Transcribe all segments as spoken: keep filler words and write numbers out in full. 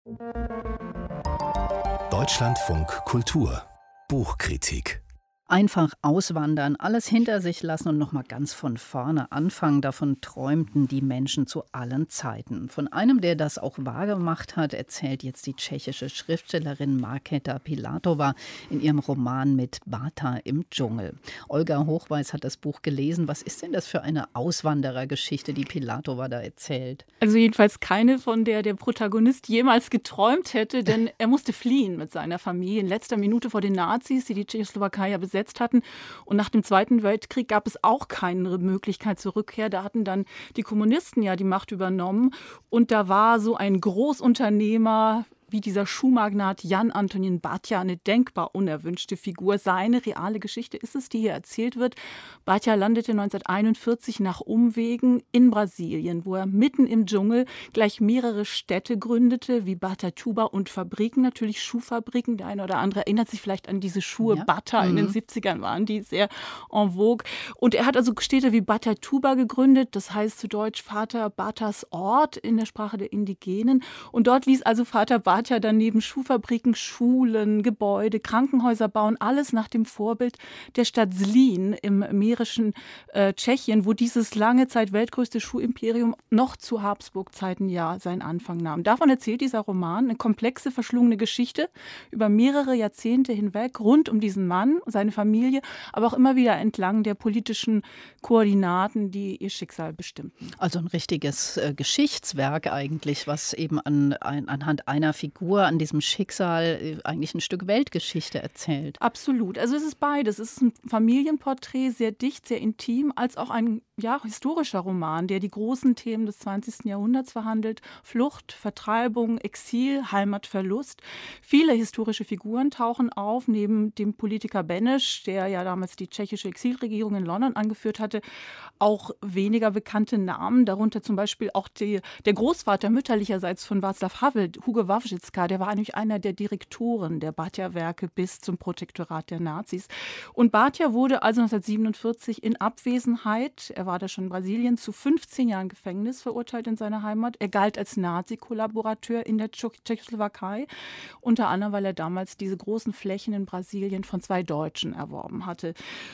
Deutschlandfunk Kultur Buchkritik. Einfach auswandern, alles hinter sich lassen und nochmal ganz von vorne anfangen. Davon träumten die Menschen zu allen Zeiten. Von einem, der das auch wahrgemacht hat, erzählt jetzt die tschechische Schriftstellerin Markéta Pilátová in ihrem Roman Mit Bata im Dschungel. Olga Hochweiß hat das Buch gelesen. Was ist denn das für eine Auswanderergeschichte, die Pilátová da erzählt? Also jedenfalls keine, von der der Protagonist jemals geträumt hätte, denn er musste fliehen mit seiner Familie in letzter Minute vor den Nazis, die die Tschechoslowakei ja besetzt hatten. Und nach dem Zweiten Weltkrieg gab es auch keine Möglichkeit zur Rückkehr. Da hatten dann die Kommunisten ja die Macht übernommen. Und da war so ein Großunternehmer wie dieser Schuhmagnat Jan Antonín Baťa eine denkbar unerwünschte Figur. Seine reale Geschichte ist es, die hier erzählt wird. Baťa landete neunzehnhunderteinundvierzig nach Umwegen in Brasilien, wo er mitten im Dschungel gleich mehrere Städte gründete, wie Batatuba und Fabriken, natürlich Schuhfabriken. Der eine oder andere erinnert sich vielleicht an diese Schuhe ja. Bata mhm. in den siebzigern waren die sehr en vogue. Und er hat also Städte wie Batatuba gegründet, das heißt zu Deutsch Vater Batas Ort in der Sprache der Indigenen. Und dort ließ also Vater Baťa ja dann neben Schuhfabriken, Schulen, Gebäude, Krankenhäuser bauen, alles nach dem Vorbild der Stadt Zlín im mährischen äh, Tschechien, wo dieses lange Zeit weltgrößte Schuhimperium noch zu Habsburg-Zeiten ja seinen Anfang nahm. Davon erzählt dieser Roman eine komplexe, verschlungene Geschichte über mehrere Jahrzehnte hinweg rund um diesen Mann, seine Familie, aber auch immer wieder entlang der politischen Koordinaten, die ihr Schicksal bestimmten. Also ein richtiges äh, Geschichtswerk eigentlich, was eben an, ein, anhand einer Figur Figur an diesem Schicksal eigentlich ein Stück Weltgeschichte erzählt. Absolut. Also es ist beides. Es ist ein Familienporträt, sehr dicht, sehr intim, als auch ein ja, historischer Roman, der die großen Themen des zwanzigsten Jahrhunderts verhandelt. Flucht, Vertreibung, Exil, Heimatverlust. Viele historische Figuren tauchen auf, neben dem Politiker Beneš, der ja damals die tschechische Exilregierung in London angeführt hatte, auch weniger bekannte Namen, darunter zum Beispiel auch die, der Großvater mütterlicherseits von Václav Havel, Hugo Wawřicka, der war eigentlich einer der Direktoren der Baťa-Werke bis zum Protektorat der Nazis. Und Baťa wurde also neunzehnhundertsiebenundvierzig in Abwesenheit, er war da schon in Brasilien, zu fünfzehn Jahren Gefängnis verurteilt in seiner Heimat. Er galt als Nazi-Kollaborateur in der Tschechoslowakei, unter anderem, weil er damals diese großen Flächen in Brasilien von zwei Deutschen erworben hatte.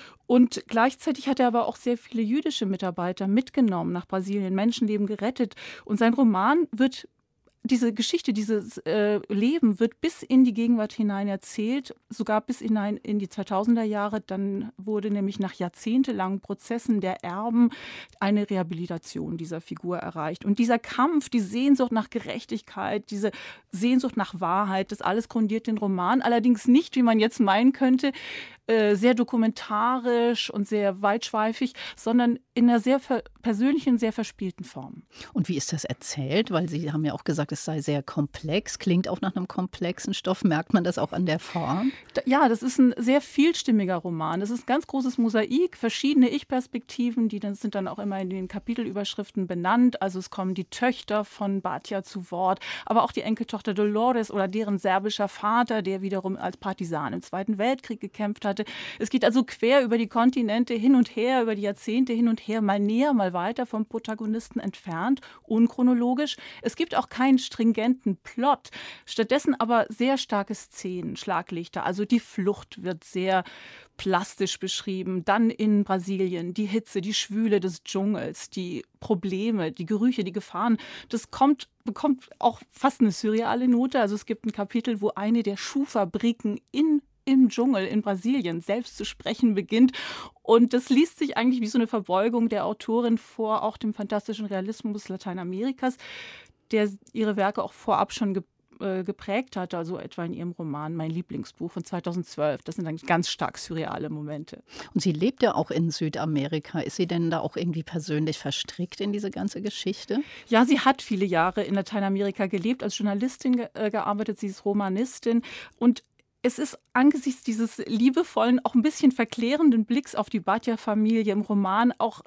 Und gleichzeitig hat er aber auch sehr viele jüdische Mitarbeiter mitgenommen nach Brasilien, Menschenleben gerettet. Und sein Roman wird Diese Geschichte, dieses äh, Leben wird bis in die Gegenwart hinein erzählt, sogar bis hinein in die zweitausender Jahre. Dann wurde nämlich nach jahrzehntelangen Prozessen der Erben eine Rehabilitation dieser Figur erreicht. Und dieser Kampf, die Sehnsucht nach Gerechtigkeit, diese Sehnsucht nach Wahrheit, das alles grundiert den Roman. Allerdings nicht, wie man jetzt meinen könnte, äh, sehr dokumentarisch und sehr weitschweifig, sondern in einer sehr ver- persönlichen, sehr verspielten Form. Und wie ist das erzählt? Weil Sie haben ja auch gesagt, es sei sehr komplex, klingt auch nach einem komplexen Stoff. Merkt man das auch an der Form? Ja, das ist ein sehr vielstimmiger Roman. Das ist ein ganz großes Mosaik, verschiedene Ich-Perspektiven, die dann, sind dann auch immer in den Kapitelüberschriften benannt. Also es kommen die Töchter von Baťa zu Wort, aber auch die Enkeltochter Dolores oder deren serbischer Vater, der wiederum als Partisan im Zweiten Weltkrieg gekämpft hatte. Es geht also quer über die Kontinente hin und her, über die Jahrzehnte hin und her, mal näher, mal weiter vom Protagonisten entfernt, unchronologisch. Es gibt auch keinen stringenten Plot, stattdessen aber sehr starke Szenen, Schlaglichter. Also die Flucht wird sehr plastisch beschrieben, dann in Brasilien, die Hitze, die Schwüle des Dschungels, die Probleme, die Gerüche, die Gefahren. Das kommt, bekommt auch fast eine surreale Note. Also es gibt ein Kapitel, wo eine der Schuhfabriken in im Dschungel in Brasilien selbst zu sprechen beginnt. Und das liest sich eigentlich wie so eine Verbeugung der Autorin vor auch dem fantastischen Realismus Lateinamerikas, der ihre Werke auch vorab schon ge- äh, geprägt hat, also etwa in ihrem Roman Mein Lieblingsbuch von zweitausendzwölf. Das sind eigentlich ganz stark surreale Momente. Und sie lebt ja auch in Südamerika. Ist sie denn da auch irgendwie persönlich verstrickt in diese ganze Geschichte? Ja, sie hat viele Jahre in Lateinamerika gelebt, als Journalistin ge- äh, gearbeitet. Sie ist Romanistin und es ist angesichts dieses liebevollen, auch ein bisschen verklärenden Blicks auf die Baťa-Familie im Roman auch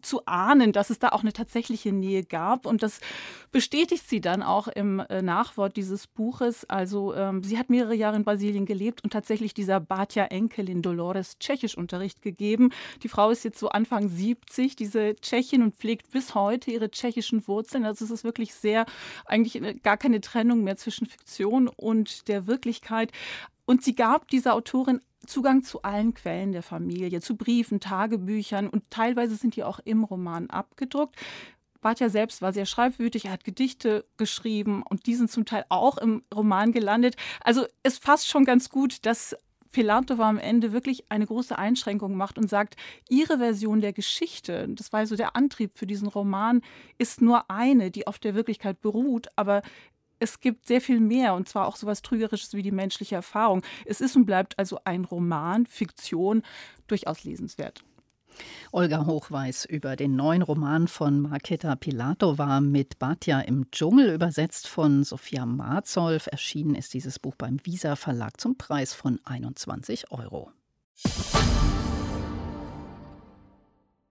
zu ahnen, dass es da auch eine tatsächliche Nähe gab. Und das bestätigt sie dann auch im äh, Nachwort dieses Buches. Also ähm, sie hat mehrere Jahre in Brasilien gelebt und tatsächlich dieser Batja-Enkelin Dolores Tschechischunterricht gegeben. Die Frau ist jetzt so Anfang siebzig, diese Tschechin, und pflegt bis heute ihre tschechischen Wurzeln. Also es ist wirklich sehr, eigentlich gar keine Trennung mehr zwischen Fiktion und der Wirklichkeit. Und sie gab dieser Autorin Zugang zu allen Quellen der Familie, zu Briefen, Tagebüchern, und teilweise sind die auch im Roman abgedruckt. Batja selbst war sehr schreibwütig, er hat Gedichte geschrieben und die sind zum Teil auch im Roman gelandet. Also es fasst schon ganz gut, dass Filatova am Ende wirklich eine große Einschränkung macht und sagt, ihre Version der Geschichte, das war so der Antrieb für diesen Roman, ist nur eine, die auf der Wirklichkeit beruht, aber es gibt sehr viel mehr, und zwar auch so etwas Trügerisches wie die menschliche Erfahrung. Es ist und bleibt also ein Roman, Fiktion, durchaus lesenswert. Olga Hochweis über den neuen Roman von Markéta Pilatova mit Batja im Dschungel, übersetzt von Sophia Marzolf. Erschienen ist dieses Buch beim Visa Verlag zum Preis von einundzwanzig Euro.